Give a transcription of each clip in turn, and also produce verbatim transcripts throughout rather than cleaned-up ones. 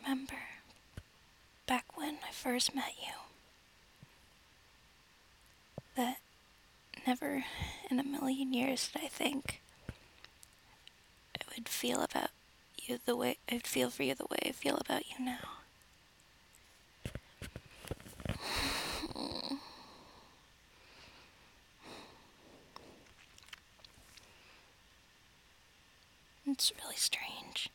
remember back when I first met you that never in a million years did I think I would feel about you the way I'd feel for you the way I feel about you now. It's really strange.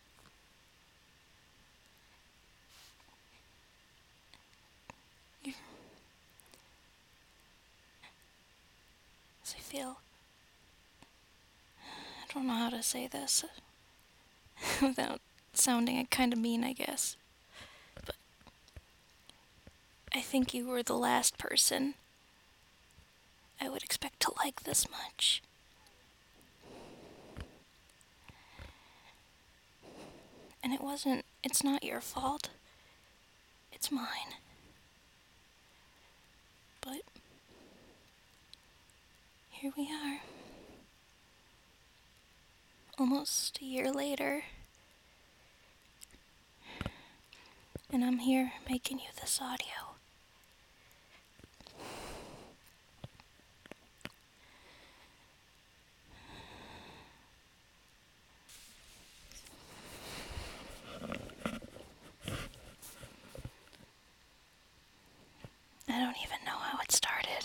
You, as I feel, I don't know how to say this without sounding kind of mean, I guess. But I think you were the last person I would expect to like this much. And it wasn't, it's not your fault. It's mine. But here we are. Almost a year later. And I'm here making you this audio. I don't even know how it started.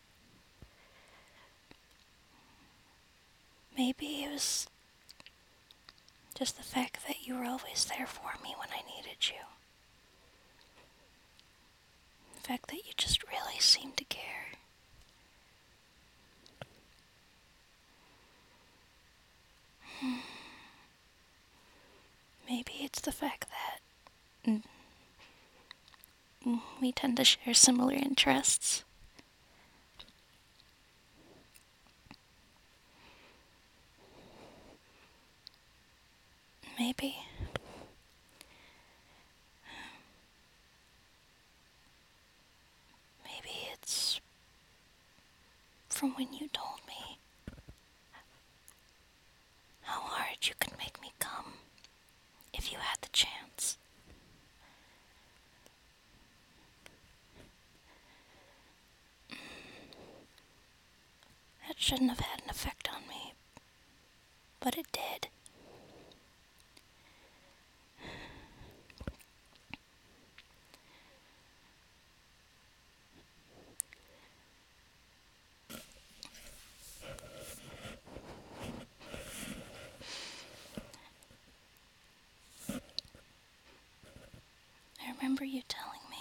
Maybe it was just the fact that you were always there for me when I needed you. The fact that you just really seemed to care. Maybe it's the fact that we tend to share similar interests. Maybe. Maybe it's from when you told me how hard you could make me come if you had the chance. That shouldn't have had an effect on me, but it did. I remember you telling me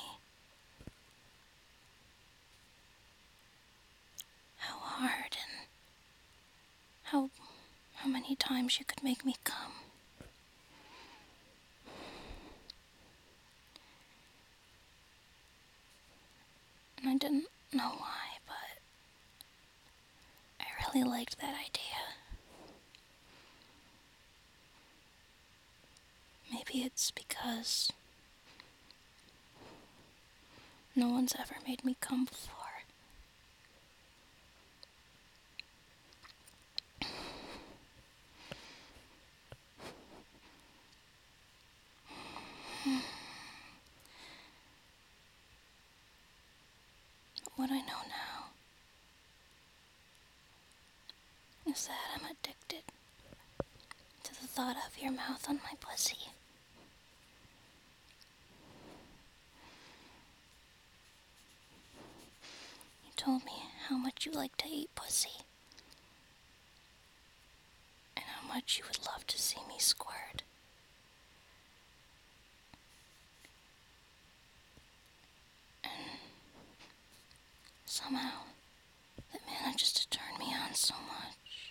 how hard and how how many times you could make me come. And I didn't know why, but I really liked that idea. Maybe it's because no one's ever made me come before. What I know now is that I'm addicted to the thought of your mouth on my pussy. You told me how much you like to eat pussy, and how much you would love to see me squirt. And somehow, that manages to turn me on so much.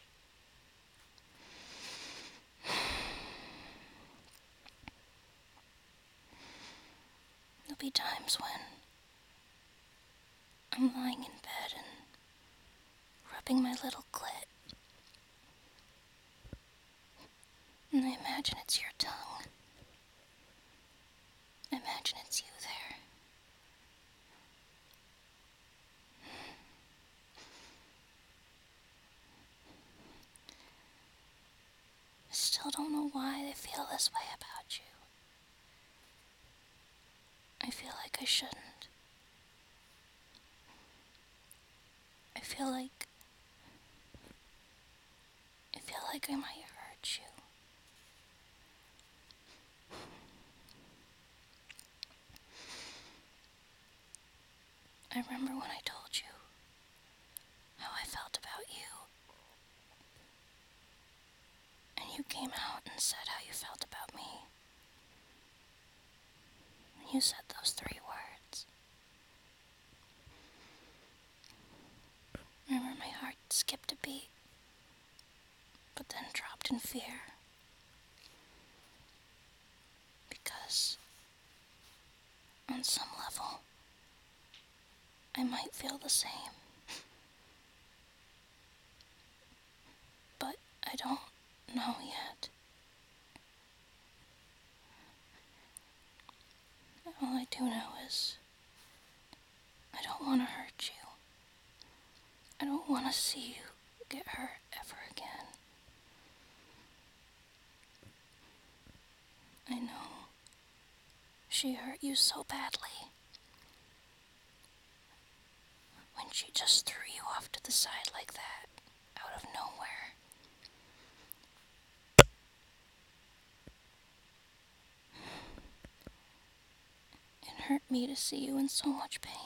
There'll be times when I'm lying in bed and rubbing my little clit, and I imagine it's your tongue. I imagine it's you there. I still don't know why I feel this way about you. feel like I shouldn't. I feel like... I feel like I might hurt you. I remember when I told you how I felt about you. And you came out and said how you felt about me. You said those three words. I remember my heart skipped a beat, but then dropped in fear. Because, on some level, I might feel the same. But I don't know yet. All I do know is I don't want to hurt you. I don't want to see you get hurt ever again. I know she hurt you so badly when she just threw you off to the side like that, out of nowhere. It hurt me to see you in so much pain.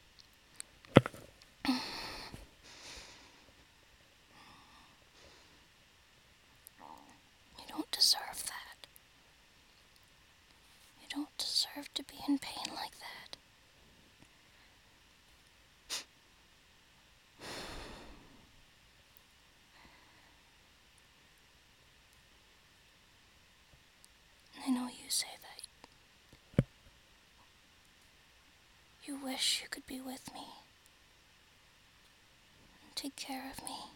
You don't deserve that. You don't deserve to be in pain like that. I know you say that. You wish you could be with me and take care of me.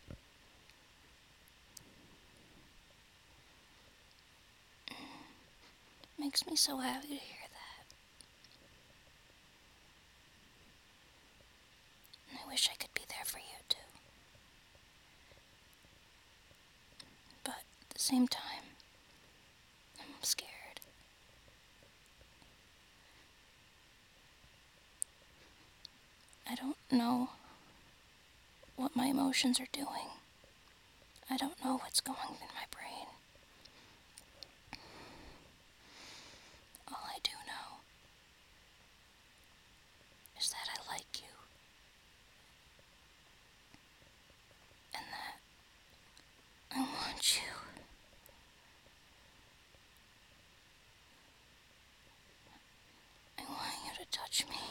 Makes me so happy to hear that. And I wish I could be there for you too. But at the same time, I'm scared. I don't know what my emotions are doing. I don't know what's going in my brain. All I do know is that I like you. And that I want you. I want you to touch me.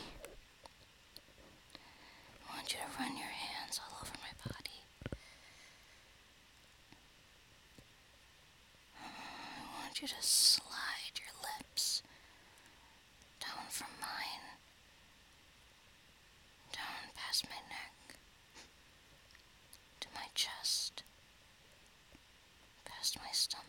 I want you to run your hands all over my body. I want you to slide your lips down from mine, down past my neck, to my chest, past my stomach.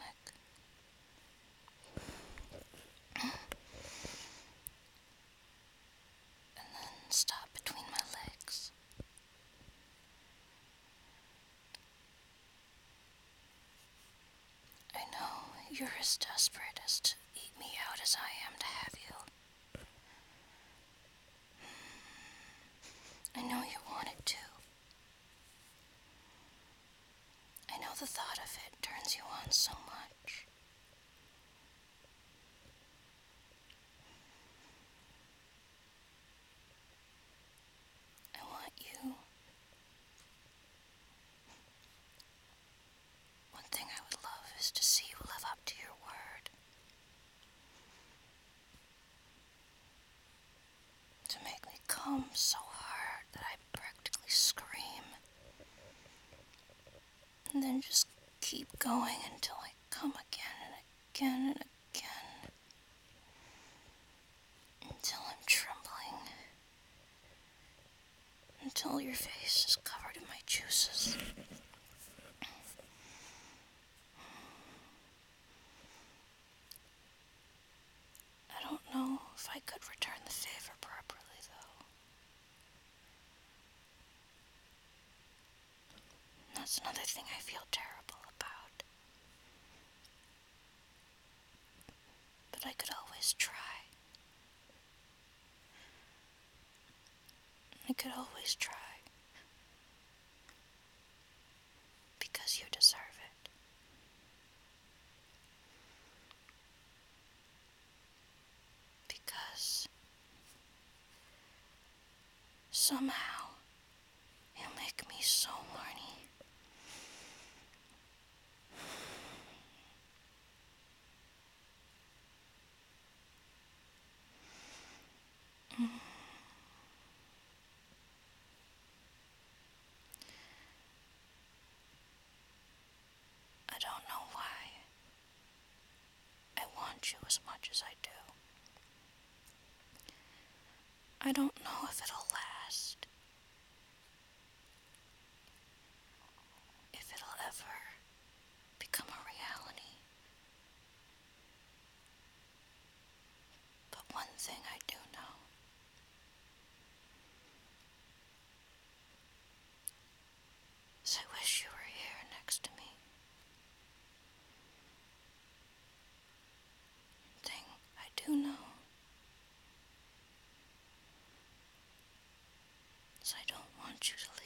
And then stop between my legs. I know you're as desperate as to eat me out as I am to have you. I know you want it too. I know the thought of it turns you on so much. I want you. One thing I would love is to see you live up to your word. To make me come so hard that I practically scream. And then just keep going until I come again and again and again. Until I'm trembling. Until your face is covered in my juices. I don't know if I could return the favor properly, though. That's another thing I feel terrible about. But I could always try. I could always try. Because you deserve it. Because somehow you make me so horny. Mm. I don't know why I want you as much as I do. I don't know if it'll last. If it'll ever become a reality. But one thing I do know is I wish you were here next to me. One thing I do know is I don't want you to leave.